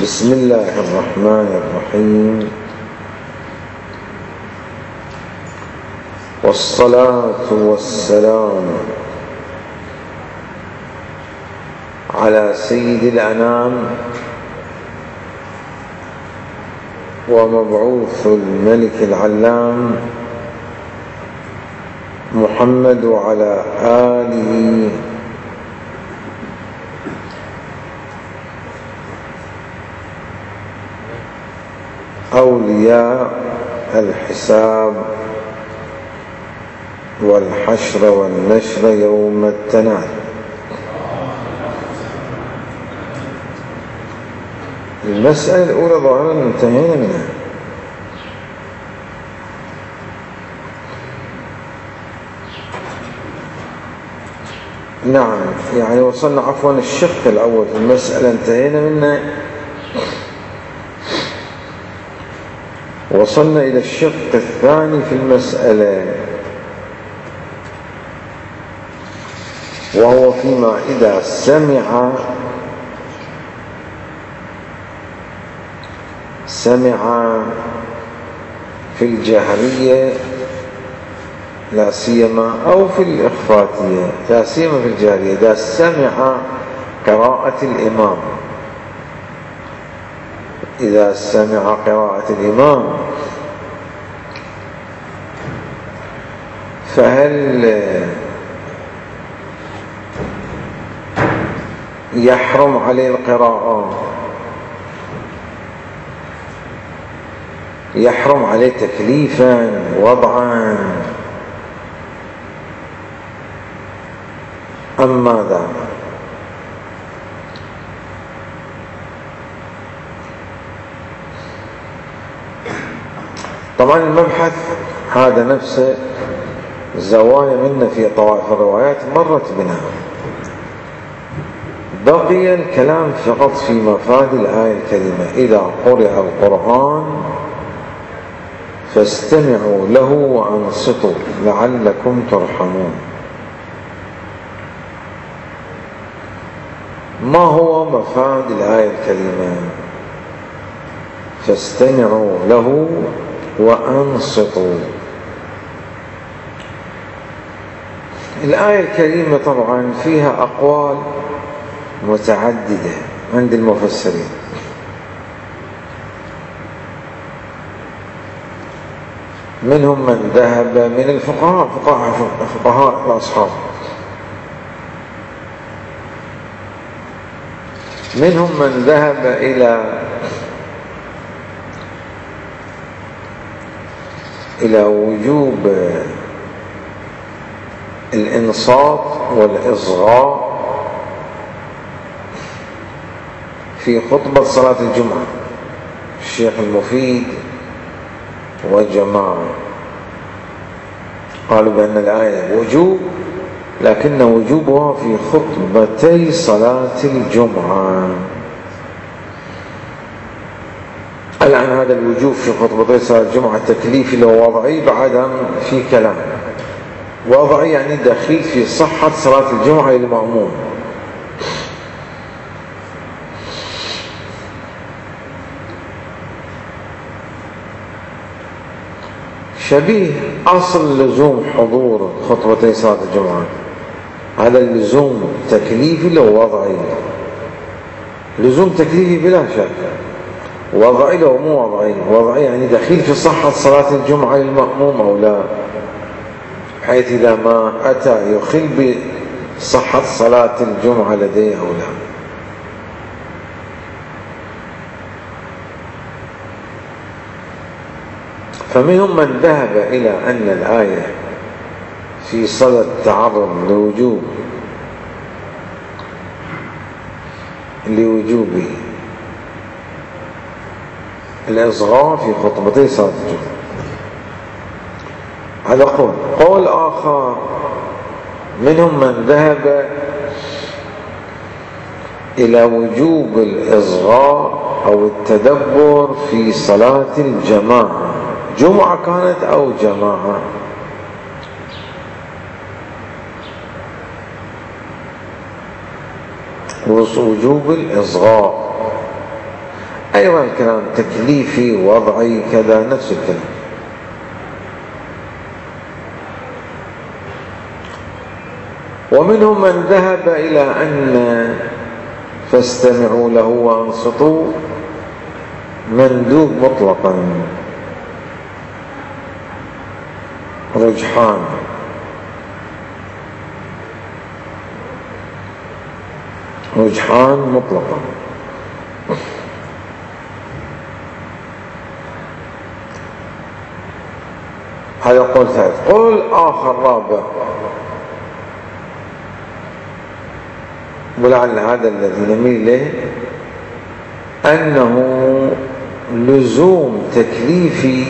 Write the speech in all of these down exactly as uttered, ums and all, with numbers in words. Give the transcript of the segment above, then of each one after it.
بسم الله الرحمن الرحيم. والصلاة والسلام على سيد الأنام ومبعوث الملك العلام محمد وعلى آله أولياء الحساب والحشر والنشر يوم التناد. المسألة الأولى ظاهرا انتهينا منها. نعم، يعني وصلنا عفوا الشق الأول في المسألة انتهينا منه، وصلنا إلى الشق الثاني في المسألة، وهو فيما إذا سمع سمع في الجهرية لا سيما أو في الإخفاتية لا سيما في الجهرية، إذا سمع قراءة الإمام إذا سمع قراءة الإمام فهل يحرم عليه القراءة؟ يحرم عليه تكليفا وضعا أم ماذا؟ طبعا المبحث هذا نفسه زوايا منه في طوائف الروايات مرت بنا، بقي الكلام فقط في مفاد الآية الكريمة: إذا قرئ القرآن فاستمعوا له وأنصتوا لعلكم ترحمون. ما هو مفاد الآية الكريمة؟ فاستمعوا له وأنصتوا. الآية الكريمة طبعا فيها أقوال متعددة عند المفسرين، منهم من ذهب من الفقهاء فقهاء فقهاء الأصحاب، منهم من ذهب إلى إلى وجوب الإنصات والإصغاء في خطبة صلاة الجمعة، الشيخ المفيد وجماعة قالوا بأن الآية وجوب، لكن وجوبها في خطبتي صلاة الجمعة. الآن هذا الوجوب في خطبتي صلاة الجمعة تكليفي لو وضعي، بعد في كلام. وضعي يعني دخيل في صحة صلاة الجمعة للمأموم. شبيه أصل لزوم حضور خطبتي صلاة الجمعة، هذا اللزوم تكليفي لو وضعي، لزوم تكليفي بلا شك، وضعي لو مو وضعي. وضعي يعني دخيل في صحة صلاة الجمعة للمأموم أو لا، حيث إذا ما أتى يخل بصحة صلاة الجمعة لديه أو لا. فمنهم من ذهب إلى أن الآية في صدد تعرض لوجوب لوجوب الإصغاء في خطبتي صلاة الجمعة. هذا قول. قول آخر منهم من ذهب إلى وجوب الإصغاء أو التدبر في صلاة الجماعة، جمعة كانت أو جماعة. وجوب الإصغاء أيضا الكلام تكليفي وضعي كذا نفس الكلام. ومنهم من ذهب إلى أن فاستمعوا له وانصتوا مندوب مطلقا، رجحان. رجحان مطلقا. هذا قول ثالث. قول آخر رابع، ولعل هذا الذي نميل له، أنه لزوم تكليفي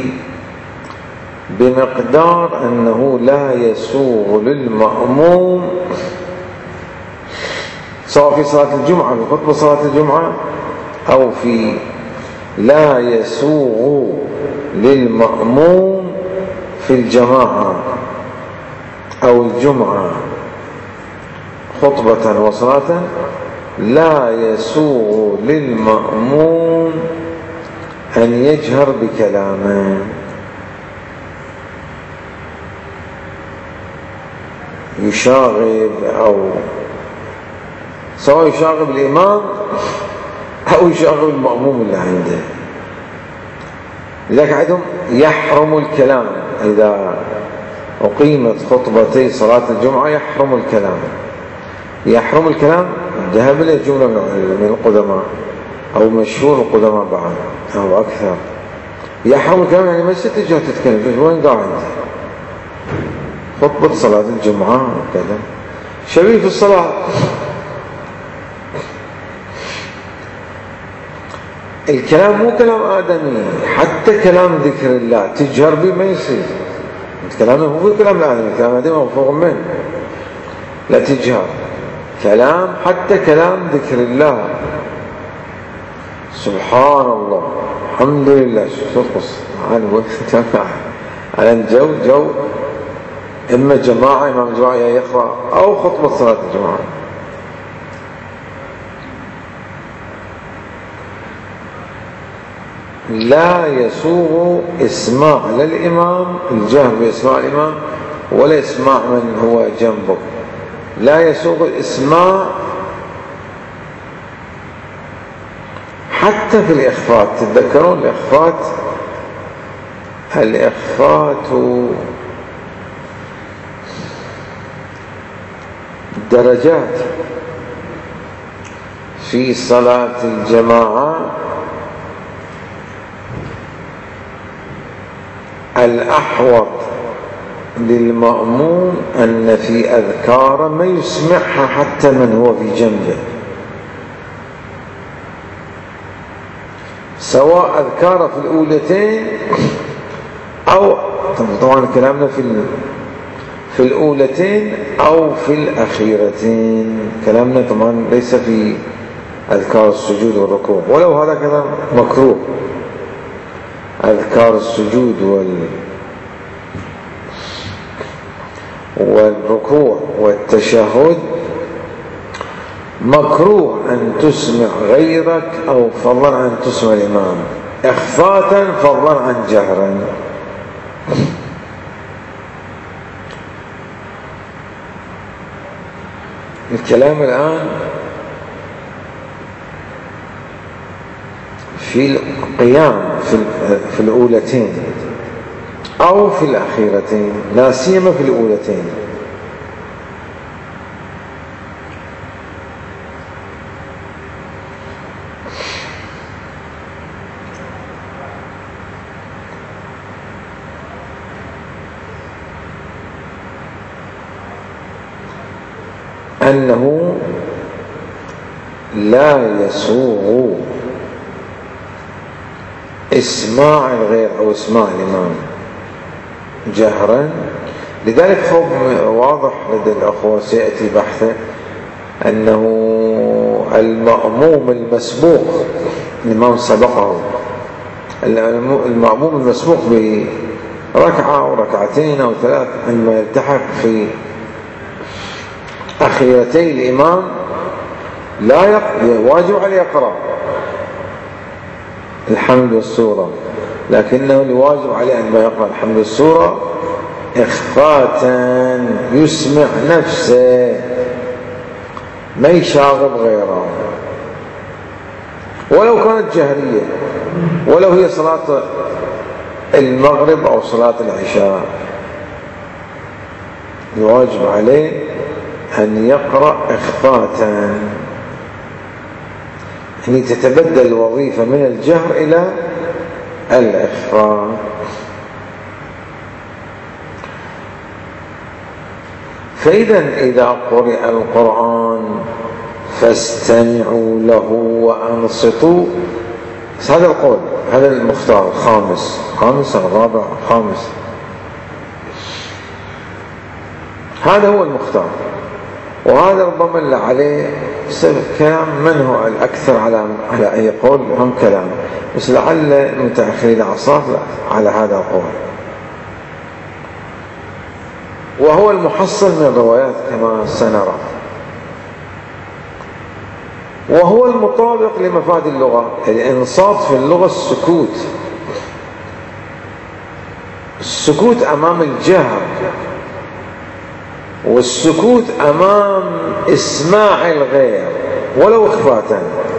بمقدار أنه لا يسوغ للمأموم، سواء في صلاة الجمعة، في خطبة صلاة الجمعة، أو في لا يسوغ للمأموم في الجماعة أو الجمعة خطبة وصلاة، لا يسوغ للمأموم أن يجهر بكلامه، يشاغب، أو سواء يشاغب الإمام أو يشاغب المأموم اللي عنده. لذلك عندهم يحرم الكلام إذا أقيمت خطبتي صلاة الجمعة، يحرم الكلام. يحرم الكلام ذهب إلى جملة من القدماء أو مشهور القدماء بعد أو أكثر. يحرم الكلام يعني ما ستجي تتكلم، وين قاعد خطبة صلاة الجمعة وكذا. شبيه في الصلاة، الكلام مو كلام آدمي، حتى كلام ذكر الله تجهر به ما يصير. كلامه هو كلام الآدمي، كلام الآدمي مفروغ منه، لا تجهر. كلام حتى كلام ذكر الله، سبحان الله، الحمد لله، شو تقص عن جماعة على الجو جو، إما جماعة إمام جماعة يقرأ أو خطبة صلاة الجماعة. لا يسوغ إسماع للإمام، الجهر بإسماع الإمام، ولا إسماع من هو جنبه. لا يسوغ الإسماع حتى في الإخفات. تتذكرون الإخفات؟ الإخفات درجات في صلاة الجماعة. الأحوط للمأموم أن في أذكار ما يسمعها حتى من هو في جنبه، سواء أذكار في الأولتين أو طبعا كلامنا في في الأولتين أو في الأخيرتين. كلامنا طبعا ليس في أذكار السجود والركوع، ولو هذا كلام مكروه. أذكار السجود وال والركوع والتشهد مكروه أن تسمع غيرك، أو فضلا عن تسمع الإمام، إخفاتا فضلا عن جهرا. الكلام الآن في القيام في, في الأولتين أو في الأخيرتين، لا سيما في الأولتين. أنه لا يسوغ إسماع الغير أو إسماع الإمام جهرا. لذلك هو واضح لدى الأخوة سيأتي بحثه أنه المأموم المسبوق، الإمام سبقه، المأموم المسبوق بركعة أو ركعتين أو ثلاث، عندما يلتحق في أخيرتي الإمام لا يقرأ، واجب عليه يقرأ، الحمد والسورة، لكنه الواجب عليه أن يقرأ الحمد والسورة إخفاء يسمع نفسه، ما يشاغب غيره، ولو كانت جهرية، ولو هي صلاة المغرب أو صلاة العشاء، الواجب عليه أن يقرأ إخفاء، يعني تتبدل الوظيفة من الجهر إلى الإخفاء. فإذا إذا قرئ القرآن فاستمعوا له وأنصتوا، هذا القول، هذا المختار الخامس، خامس الرابع خامس، هذا هو المختار. وهذا ربما اللي عليه كلام، من هو الأكثر على على أي قول هم كلام، بس لعل المتأخرين العصر على هذا القول، وهو المحصل من الروايات كما سنرى، وهو المطابق لمفاد اللغة. الإنصات في اللغة السكوت، السكوت أمام الجهر، والسكوت أمام إسماع الغير ولو إخفاء.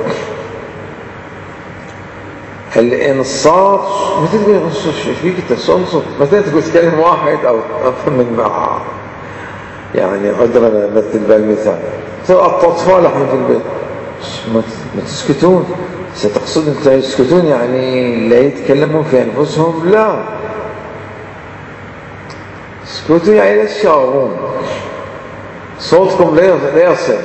الإنصات مثل تقول فيك تنصت، مثلا تقول تكلم واحد أو من مع يعني عذرا مثل بالمثال الأطفال احنا في البيت ما تسكتون، ستقصد أنت يسكتون يعني لا يتكلمون في أنفسهم؟ لا، اسكتوا يعني لا تشاغبون، صوتكم لا يصل.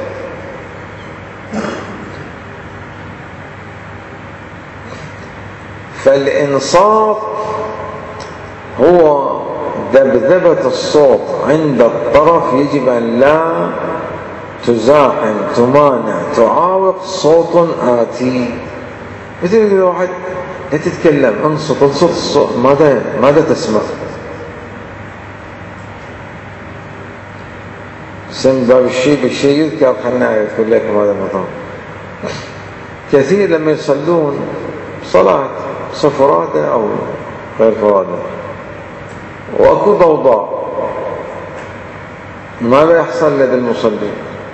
فالإنصات هو ذبذبة الصوت عند الطرف، يجب أن لا تزاحم، تمانع، تعاوق صوت آتي. مثل يقول واحد لا تتكلم، انصت انصت الصوت، ماذا ماذا تسمع؟ سن باب الشيء بالشيء يذكر، خلنا يذكر لكم هذا المطار. كثير لما يصلون صلاة فرادة أو غير فرادة وأكو ضوضاء، ماذا يحصل لدى المصلين؟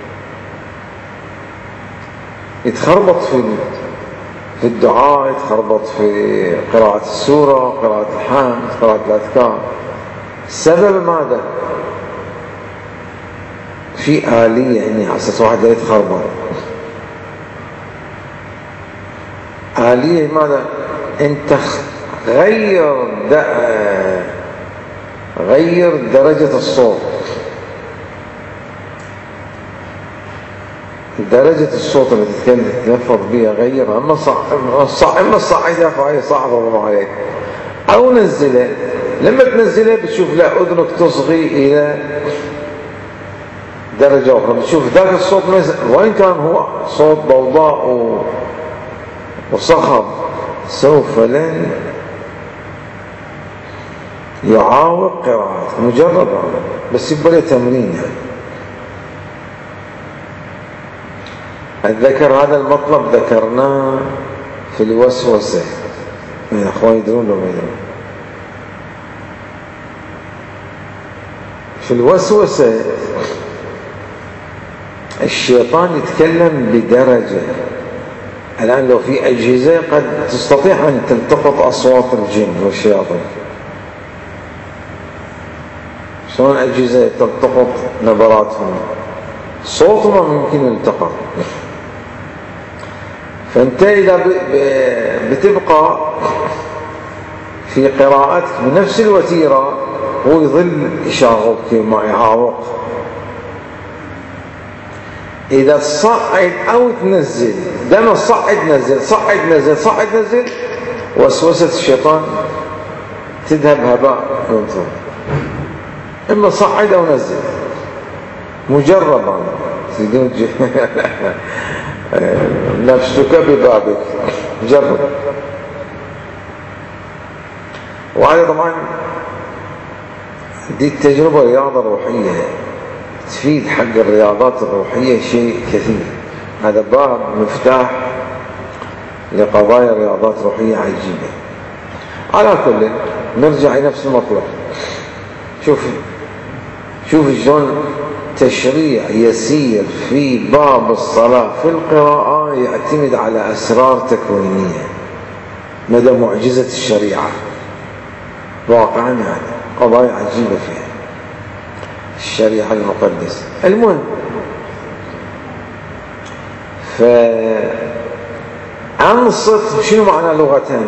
يتخربط في في الدعاء، يتخربط في قراءة السورة، قراءة الحمد، قراءة الأذكار. السبب ماذا؟ في آلية يعني على أساس واحد لا يتخربط. آلية ماذا؟ انت غير غير درجة الصوت، درجة الصوت اللي تتكلم تتلفظ بها غيرها، اما صح اما صعدها فهي صعبة الله عليك، او نزلها. لما تنزلها بتشوف لا اذنك تصغي الى درجة اخرى، بتشوف ذاك الصوت وين كان هو صوت ضوضاء وصخب سوف لن يعاوق قراءة مجرد، بس يبقى له تمرين. الذكر هذا المطلب ذكرناه في الوسوسة، من أخوان يدرون لو ما يدرون. في الوسوسة الشيطان يتكلم بدرجة. الآن لو في أجهزة قد تستطيع أن تلتقط أصوات الجن والشياطين، شلون أجهزة تلتقط نبراتهم، صوتهم ممكن يلتقط. فأنت إذا بتبقى في قراءتك بنفس الوتيرة هو يظل يشاغبك ما يعاوق. إذا تصعد أو تنزل، دائما صعد نزل صعد نزل صعد نزل، وسوسة الشيطان تذهب هباء منثور. إما صعد أو نزل، مجربا نفسك ببابك، جرب. وهذا طبعا دي التجربة رياضة روحية تفيد حق الرياضات الروحية شيء كثير. هذا باب مفتاح لقضايا رياضات روحية عجيبة. على كل نرجع إلى نفس المطلب. شوف شوف شلون تشريع يسير في باب الصلاة في القراءة يعتمد على أسرار تكوينية، مدى معجزة الشريعة واقعا، يعني قضايا عجيبة فيها الشريعة المقدسة. المهم، فأنصت شنو معنى لغتان؟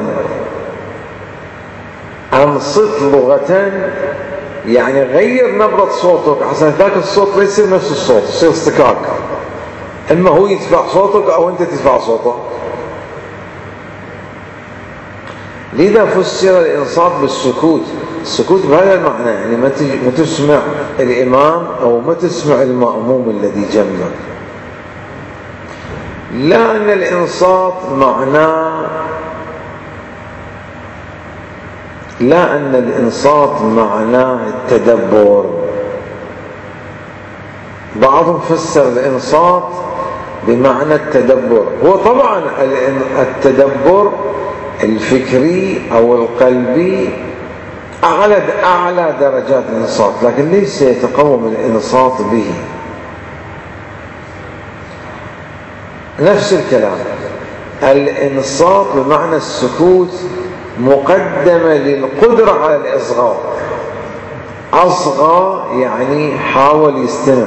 أنصت لغتان يعني غير نبرة صوتك عشان ذاك الصوت لا يصير نفس الصوت، يصير اصطكاك، اما هو يدفع صوتك او انت تدفع صوته. لذا فسر الانصات بالسكوت. السكوت بهذا المعنى، يعني ما ما تسمع الامام او ما تسمع المأموم الذي جنبك. لا ان الانصات معناه لا أن الإنصات معناه التدبر. بعضهم فسر الإنصات بمعنى التدبر. هو طبعا التدبر الفكري أو القلبي أعلى أعلى درجات الإنصات، لكن ليس يتقوم الإنصات به. نفس الكلام، الإنصات بمعنى السكوت مقدمة للقدرة على الإصغاء. أصغى يعني حاول يستمع.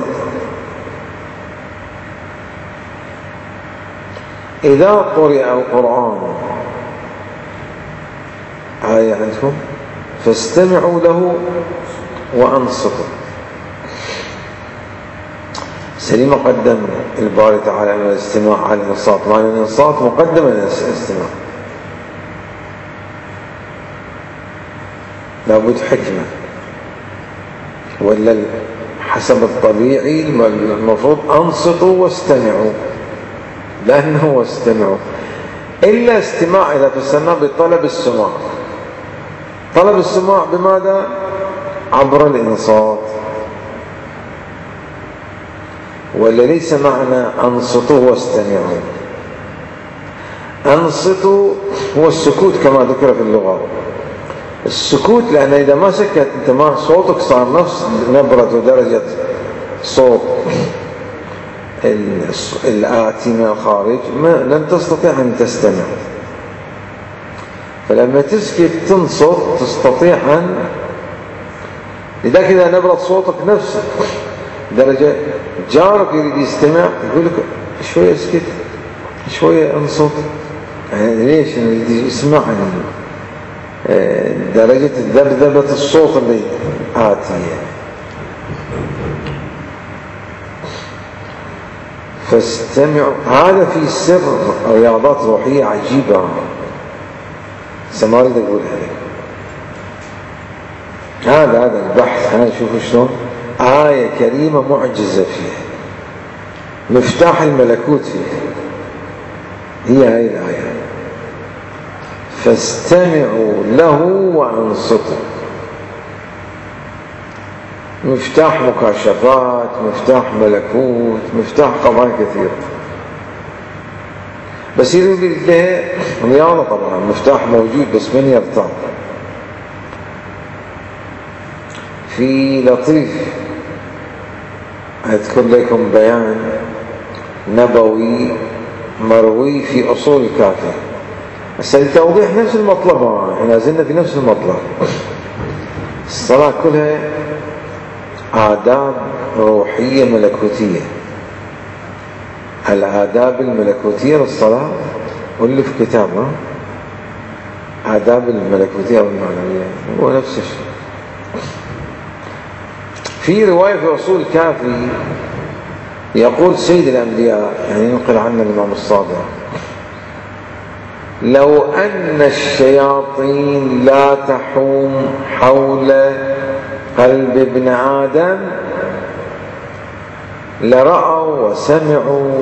إذا قرئ القرآن آية عندكم فاستمعوا له وأنصتوا. سليم قدم الباري تعالى على الاستماع على الإنصات، معنى الإنصات مقدمة للاستماع. لابد حكمة، ولا حسب الطبيعي المفروض أنصتوا واستمعوا، لأنه واستمعوا. إلا استماع إذا فسرناه بطلب السماع. طلب السماع بماذا؟ عبر الإنصات. ولا ليس معنى أنصتوا واستمعوا. أنصتوا هو السكوت كما ذكر في اللغة. السكوت لأن إذا ما سكت أنت ما صوتك صار نفس نبرة ودرجة صوت الآتي من الخارج، ما لن تستطيع أن تستمع. فلما تسكت تنصت تستطيع أن، لذلك إذا نبرة صوتك نفس درجة جارك يريد يستمع يقول لك شوية اسكت شوية انصت، يعني ليش يريد يسمع درجة ذبذبة الصوت اللي آتية. فاستمعوا. هذا في سر رياضات روحية عجيبة سماري تقول هذا هذا هذا البحث. أنا شوفوا شلون آية كريمة معجزة فيها، مفتاح الملكوت فيها، هي هاي الآية. فاستمعوا له وأنصتوا. مفتاح مكاشفات، مفتاح ملكوت، مفتاح قضايا كثيرة. بس يريد له رياضة طبعا، مفتاح موجود بس من يرتاح. في لطيف أذكر لكم بيان نبوي مروي في أصول الكافي، بس لتوضيح نفس المطلب. احنا زلنا في نفس المطلب. الصلاة كلها آداب روحية ملكوتية. الآداب الملكوتية للصلاة واللي في كتابه آداب الملكوتية والمعنوية هو نفس الشيء. في رواية في أصول الكافي يقول سيد الأنبياء، يعني ينقل عنه الإمام الصادق: لو أن الشياطين لا تحوم حول قلب ابن آدم لرأوا وسمعوا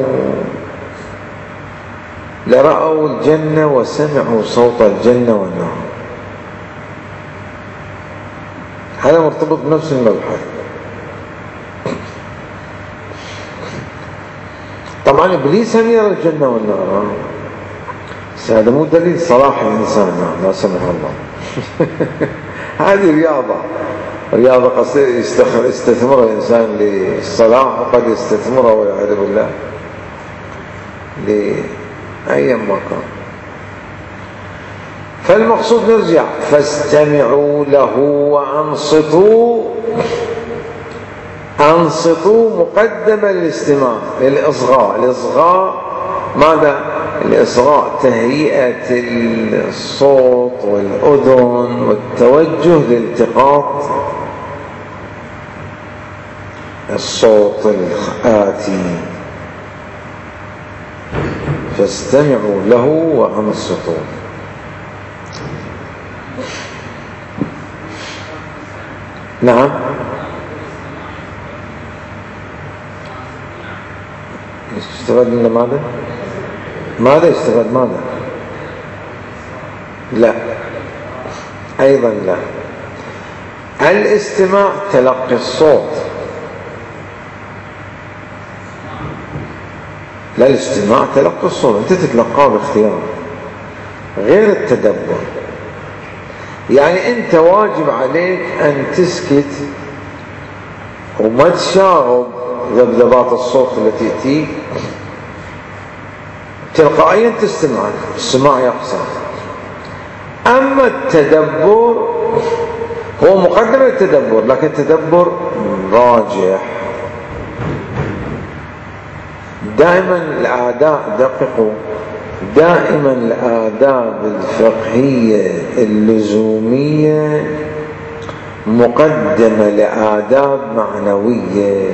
لرأوا الجنة وسمعوا صوت الجنة والنار. هذا مرتبط بنفس المبحث. طبعا إبليس هم يرى الجنة والنار، هذا مو دليل صلاح الإنسان، لا سمح الله. هذه رياضة، رياضة قد يستثمرها الإنسان للصلاح وقد يستثمرها والعياذ بالله لأي مكان. فالمقصود نرجع، فاستمعوا له وأنصتوا. أنصتوا مقدمة للاستماع، للإصغاء. الإصغاء ماذا؟ الإصغاء تهيئة الصوت والأذن والتوجه لالتقاط الصوت الآتي. فاستمعوا له وأنصتوا. نعم. يستفاد من ماذا؟ ماذا يستفاد ماذا؟ لا، أيضا لا. الاستماع تلقي الصوت، لا، الاستماع تلقي الصوت، أنت تتلقاه باختيار، غير التدبر. يعني أنت واجب عليك أن تسكت وما تشاغب ذبذبات الصوت التي تأتيك، تلقائيا تستمع، السماع يقصر. أما التدبر هو مقدم للتدبر، لكن التدبر راجح. دائما الآداب، دققوا، دائما الآداب الفقهية اللزومية مقدمة لآداب معنوية.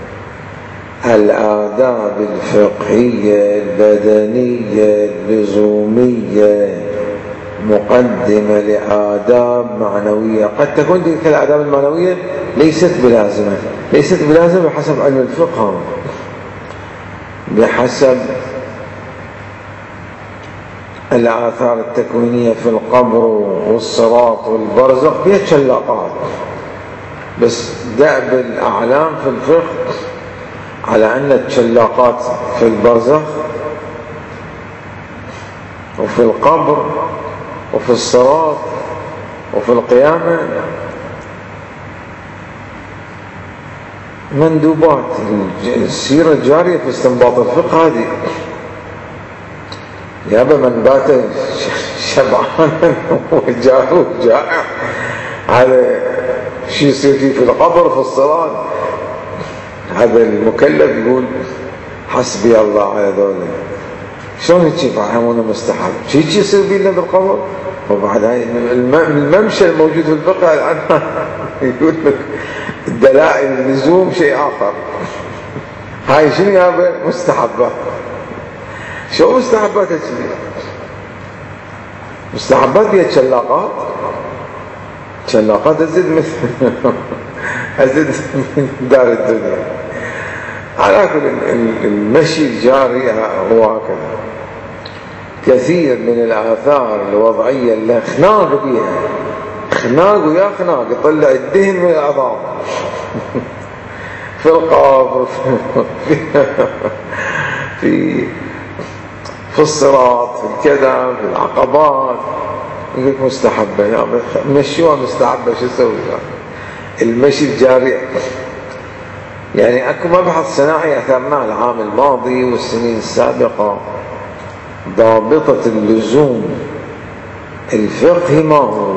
الآداب الفقهية البدنية اللزومية مقدمة لآداب معنوية. قد تكون تلك الآداب المعنوية ليست بلازمة، ليست بلازمة بحسب علم الفقه، بحسب الآثار التكوينية في القبر والصراط والبرزخ بها شلاقات. بس دأب الأعلام في الفقه على أن الشلاقات في البرزخ وفي القبر وفي الصراط وفي القيامة مندوبات. السيرة الجارية في استنباط الفقه هذه، يابا من بات شبعانا وجاءه جائع، هذا شيء يصير فيه في القبر في الصراط. هذا المكلف يقول حسبي الله على ذولا. شلون هيك يفهمونه مستحب؟ هيك يصير بينا بالقبر. وبعد هاي الممشى الموجود في الفقه الآن يقول لك الدلائل اللزوم شيء آخر. هاي شنو يابا؟ مستحبات. شو مستحبات هيك؟ مستحبات بيها شلاقات، شلاقات أزيد مثل أزيد من دار الدنيا. على كل المشي الجاري هو هكذا. كثير من الآثار الوضعية اللي خناق بيها، خناق ويا خناق، يطلع الدهن من العظام في القبر، في في في الصراط، في الكذا، في العقبات. يقول لك مستحبة، يا مشيوها مستحبة، شو اسوي؟ المشي الجاري. يعني اكو مبحث صناعي اثرناه العام الماضي والسنين السابقة، ضابطة اللزوم الفقهي ما هو؟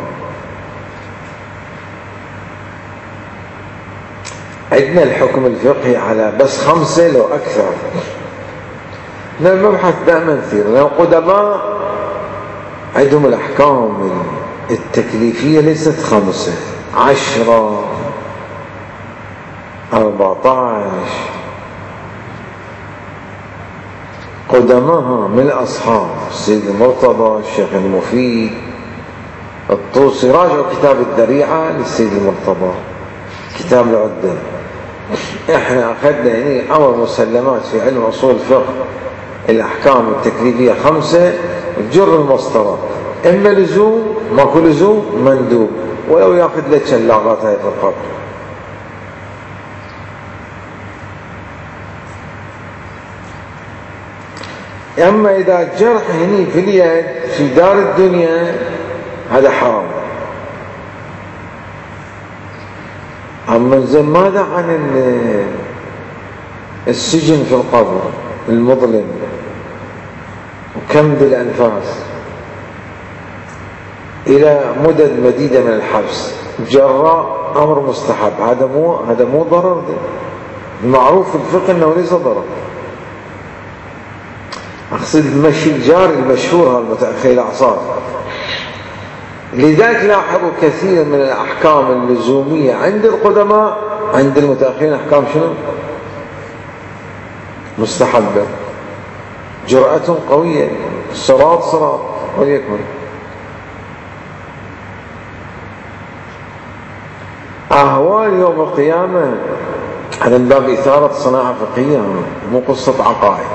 عندنا الحكم الفقهي على بس خمسة لو أكثر. المبحث دائما كثير، لأن القدماء عندهم الأحكام التكليفية ليست خمسة، عشرة، أربعة عشر. قدماها من الأصحاب السيد المرتضى، الشيخ المفيد، الطوسي. راجعوا كتاب الذريعة للسيد المرتضى، كتاب العدة. احنا أخذنا يعني أول مسلمات في علم أصول الفقه، الأحكام التكليفية خمسة، جر المسطرة، إما لزوم، ماكو لزوم، مندوب، ولو ياخذ لك شلاقات هاي في القبر. أما إذا جرح هني في اليد في دار الدنيا هذا حرام. أما زين ماذا عن السجن في القبر المظلم وكمد الأنفاس إلى مدد مديدة من الحبس جراء أمر مستحب؟ هذا مو هذا مو ضرر. المعروف في الفقه أنه ليس ضرر. أقصد المشي الجاري المشهور المتأخر الأعصار. لذلك لاحظوا كثير من الأحكام اللزومية عند القدماء عند المتأخرين أحكام شنو؟ مستحبة، جرأة قوية، صراط صراط وليكن. أهوال يوم القيامة هذا من باب إثارة صناعة فقهية مو قصة عقائد.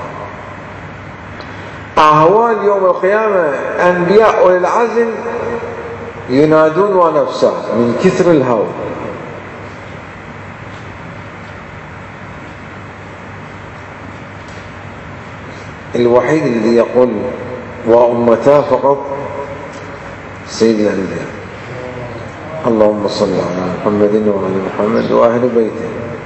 أهوال يوم القيامة أنبياء أولي العزم ينادون ونفسه من كثر الهول. الوحيد الذي يقول وأمتا فقط سيدنا الأنبياء. اللهم صل على محمد وعلى محمد وأهل بيته.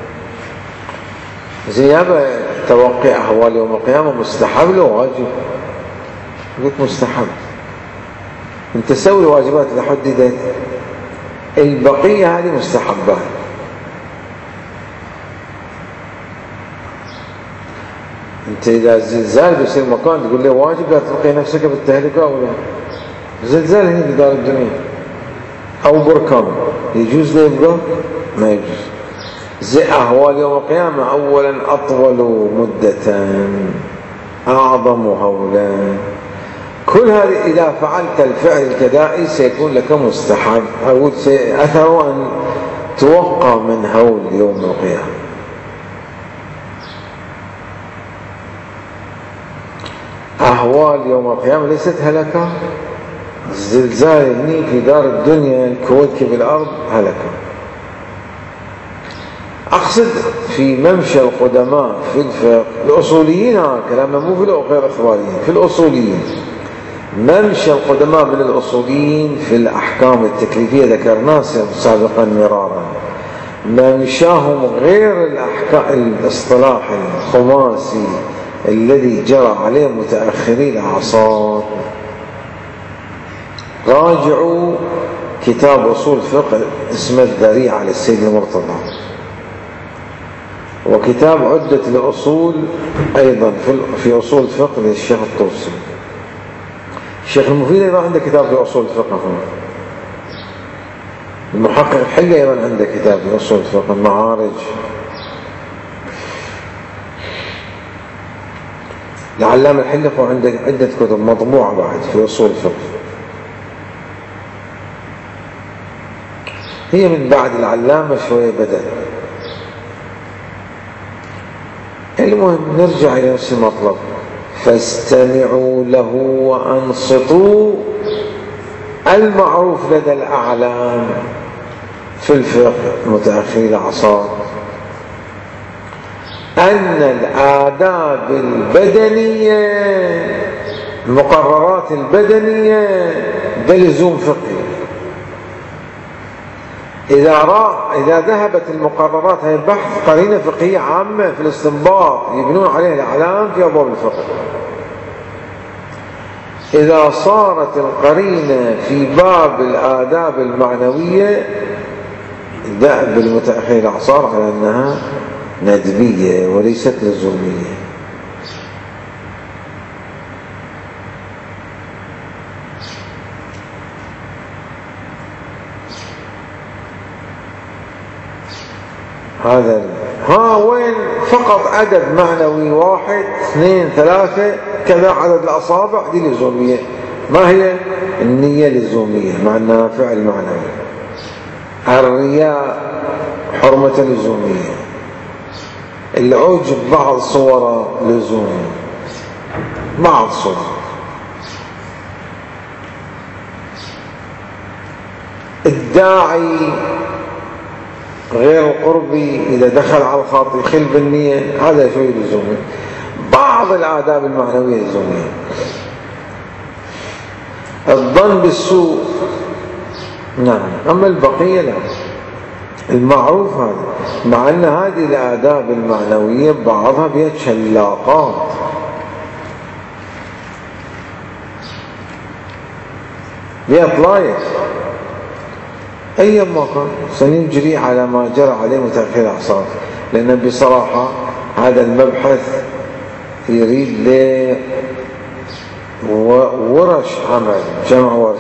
زيابة توقع أهوال يوم القيامة مستحب لو واجب؟ قلت مستحب. انت سوي الواجبات اللي حددت، البقية هذه مستحبات. انت اذا زلزال بيصير مكان تقول له واجب لا تلقي نفسك بالتهلكة او لا؟ زلزال هنا في دار الدنيا او بركان يجوز له يبقى؟ ما يجوز. زي أهوال يوم القيامة أولا أطول مدة، أعظم هولا. كل هذه إذا فعلت الفعل الكدائي سيكون لك مستحب أو أثر أن توقع من هول يوم القيامة. أهوال يوم القيامة ليست هلكة. الزلزال هني في دار الدنيا الكوكب الأرض هلكة. أقصد في ممشى القدماء في الفقه الأصوليين، ها كلامنا مو في غير إخباريين، في الأصوليين. ممشى القدماء من الأصوليين في الأحكام التكليفية ذكرناه سابقا مرارا. ممشاهم غير الأحكام الاصطلاح الخماسي الذي جرى عليه متأخري الأعصار. راجعوا كتاب أصول فقه اسمه الذريعة للسيد المرتضى، وكتاب عدة الأصول أيضا في أصول الفقه للشيخ الطوسي. الشيخ المفيد أيضا عنده كتاب في أصول الفقه. المحقق الحلي أيضا عنده كتاب في أصول الفقه المعارج. العلامة الحلي عنده عدة كتب مطبوعة بعد في أصول الفقه. هي من بعد العلامة شوية بدأ. المهم نرجع إلى نفس المطلب. فاستمعوا له وأنصتوا. المعروف لدى الأعلام في الفقه متأخري الأعصار أن الآداب البدنية المقررات البدنية بلزوم فقهي. إذا رأى إذا ذهبت المقررات هي البحث قرينة فقهية عامة في الاستنباط يبنون عليه الأعلام في أبواب الفقه. إذا صارت القرينة في باب الآداب المعنوية دأب المتأخرين الأعصار على أنها ندبية وليست لزومية. هذا ها وين فقط عدد معنوي واحد اثنين ثلاثة كذا عدد الأصابع دي لزومية. ما هي النية لزومية مع أنها فعل معنوي. الرياء حرمة لزومية. العجب بعض صوره لزومي بعض صوره. الداعي غير القربي إذا دخل على الخاطئ يخل بالنية هذا شوي لزومي. بعض بعض الآداب المعنوية اللزومية. الظن بالسوء نعم، أما البقية لا. المعروف هذا، مع أن هذه الآداب المعنوية بعضها بها شلاقات، بها طلايف، أيما كان سنجري على ما جرى عليه متأخر الأعصار، لأن بصراحة هذا المبحث يريد له ورش عمل، جمع ورش،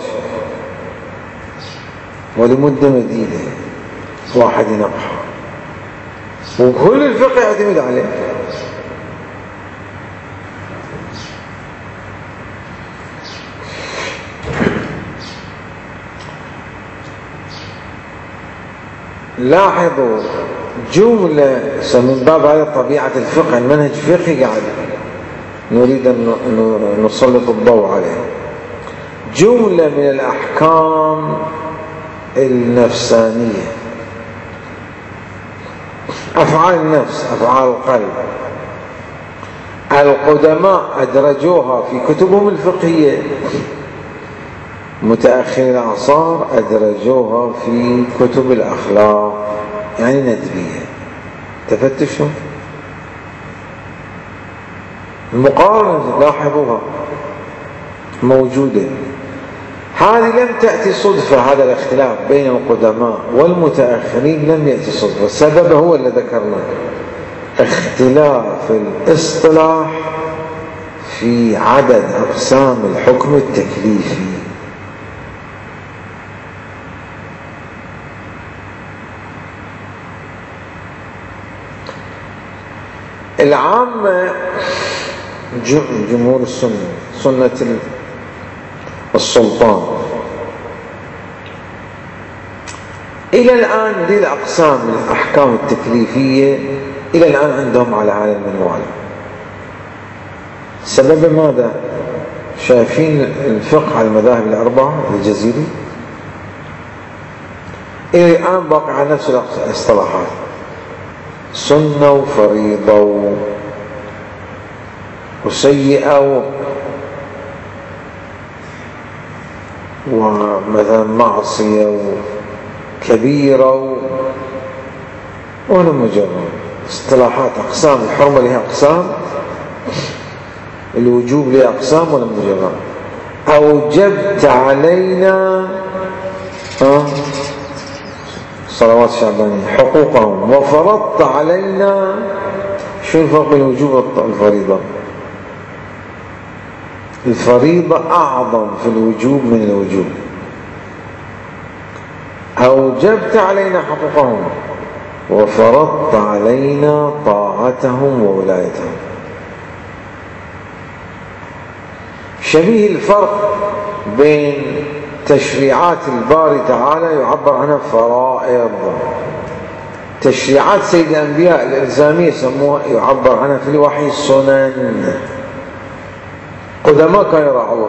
ولمدة مديدة واحد ينبحه، وكل الفقه يعتمد عليه. لاحظوا جملة من باب هذا طبيعة الفقه، المنهج الفقهي قاعد نريد أن نسلط الضوء عليه. جملة من الأحكام النفسانية، أفعال النفس، أفعال القلب، القدماء أدرجوها في كتبهم الفقهية، متأخر الأعصار أدرجوها في كتب الأخلاق، يعني ندبية. تفتشوا المقارنة، لاحظوها موجودة. هذه لم تأتي صدفة، هذا الاختلاف بين القدماء والمتأخرين لم يأتي صدفة، السبب هو اللي ذكرناه، اختلاف الاصطلاح في عدد أقسام الحكم التكليفي. العامة جمهور السنة، سنة السلطان، إلى الآن هذه الأقسام الأحكام التكليفية إلى الآن عندهم على هذا المنوال. سبب ماذا؟ شايفين الفقه على المذاهب الأربعة الجزيري إلى الآن باقي على نفس الاصطلاحات، سنة وفريضة وسيئة ومثلا معصية وكبيرة، ولا مجرد اصطلاحات. أقسام الحرمة لها أقسام، الوجوب لها أقسام، ولا مجرد أوجبت علينا صلوات شعبانية حقوقهم وفرضت علينا. شو الفرق بين الوجوب والفريضة؟ الفريضة أعظم في الوجوب من الوجوب. أوجبت علينا حقوقهم وفرضت علينا طاعتهم وولايتهم. شبيه الفرق بين تشريعات الباري تعالى يعبر عنها فرائض، تشريعات سيد الأنبياء الإلزامية يسموها يعبر عنها في الوحي سنن. قدماء كانوا يراعوها،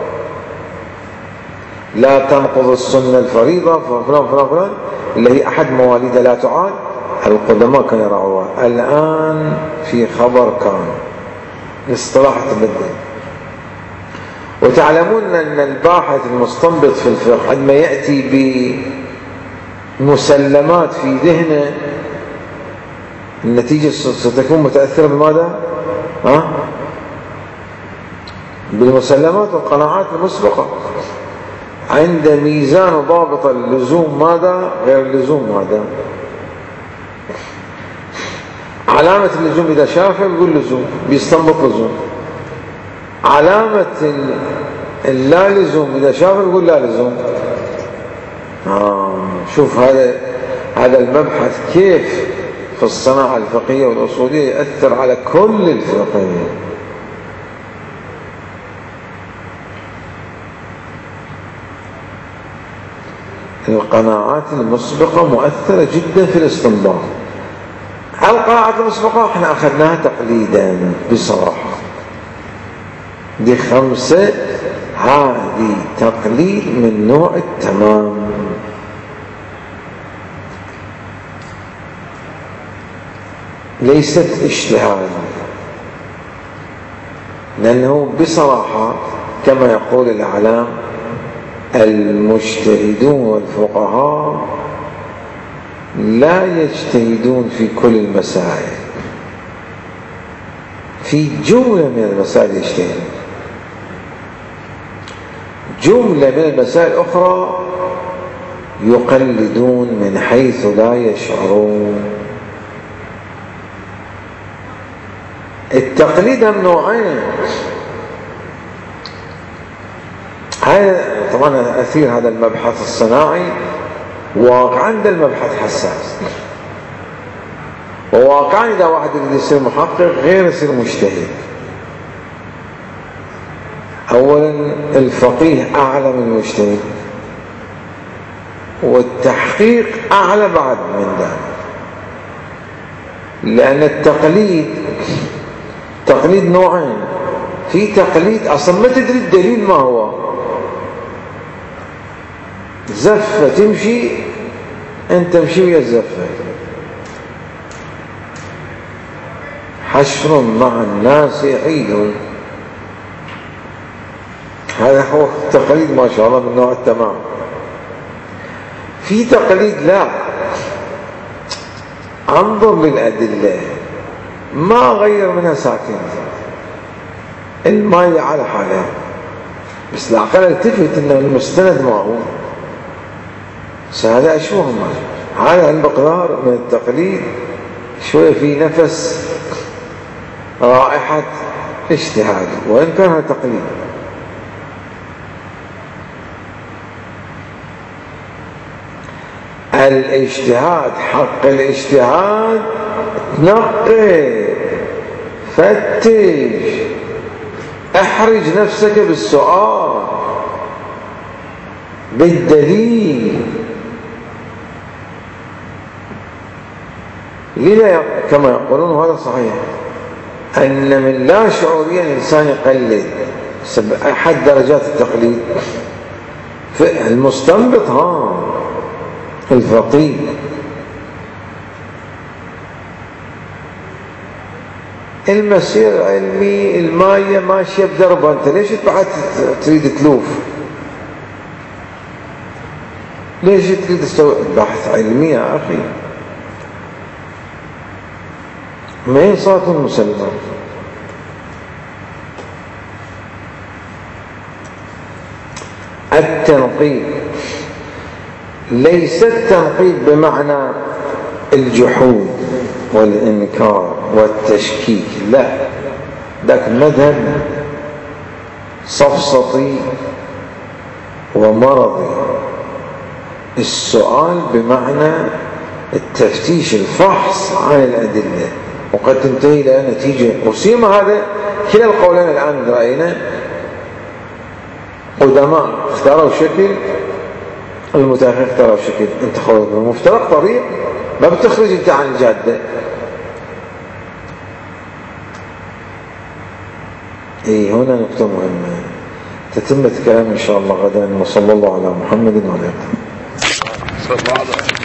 لا تنقض السنة الفريضة فلان فلان فلان اللي هي أحد مواليد لا تعاد، القدماء كانوا يراعوها. الآن في خبر كان الاصطلاح تبدل. وتعلمون أن الباحث المستنبط في الفقه عندما يأتي بمسلمات في ذهنه النتيجة ستكون متأثرة بماذا؟ ها؟ بالمسلمات والقناعات المسبقة. عند ميزان ضابط اللزوم ماذا غير اللزوم ماذا. علامة اللزوم إذا شافه يقول لزوم، بيستنبط لزوم. علامة اللا لزوم إذا شافه يقول لا لزوم. آه شوف هذا هذا المبحث كيف في الصناعة الفقهية والأصولية يأثر على كل الفقهية. القناعات المسبقة مؤثرة جدا في الاستنباط. القناعات المسبقة احنا أخذناها تقليدا بصراحة، دي خمسة، هذه تقليد من نوع التمام. ليست اجتهاد. لأنه بصراحة كما يقول الإعلام المجتهدون والفقهاء لا يجتهدون في كل المسائل، في جملة من المسائل يجتهدون، جملة من المسائل الأخرى يقلدون من حيث لا يشعرون. التقليد من نوعين، هذا طبعا أثير هذا المبحث الصناعي، واقعا ده المبحث حساس، وواقعا إذا واحد يريد يصير محقق غير يصير مجتهد. أولا الفقيه أعلى من المجتهد، والتحقيق أعلى بعد من ذلك، لأن التقليد تقليد نوعين، في تقليد أصلا ما تدري الدليل ما هو، زفة تمشي أنت تمشي ويا الزفة، حشر مع الناس يعيد، هذا هو التقليد ما شاء الله من نوع التمام. في تقليد لا، انظر للأدلة ما غير منها ساكن، الماء على حاله، بس العقل التفت انه المستند ما هو، هذا اشوه هذا المقدار من التقليد شوية في نفس رائحة اجتهاد وإن كان تقليد. الاجتهاد حق الاجتهاد تنقي، فتش، احرج نفسك بالسؤال بالدليل. لذا كما يقولون وهذا صحيح أن من لا شعوريا الإنسان يقلد أحد درجات التقليد، المستنبط ها الفقيه، المسير العلمي الماية ماشية بدربها، أنت ليش بعد تريد تلوف؟ ليش تريد تسوي بحث علمي يا أخي؟ ما هي صلاة المسلمة؟ التنقيب ليس التنقيب بمعنى الجحود والإنكار والتشكيك، لا، ذاك مذهب صفصطي ومرضي. السؤال بمعنى التفتيش، الفحص عن الأدلة، وقد تنتهي إلى نتيجة. وسيما هذا كلا القولين الآن رأينا قدماء اختاروا شكل، المتأخر اختاروا شكل، انت خلص بمفترق طريق ما بتخرج انت عن الجادة. اي هنا نقطة مهمة تتم الكلام ان شاء الله غدا، وصلى الله على محمد وعلى اله.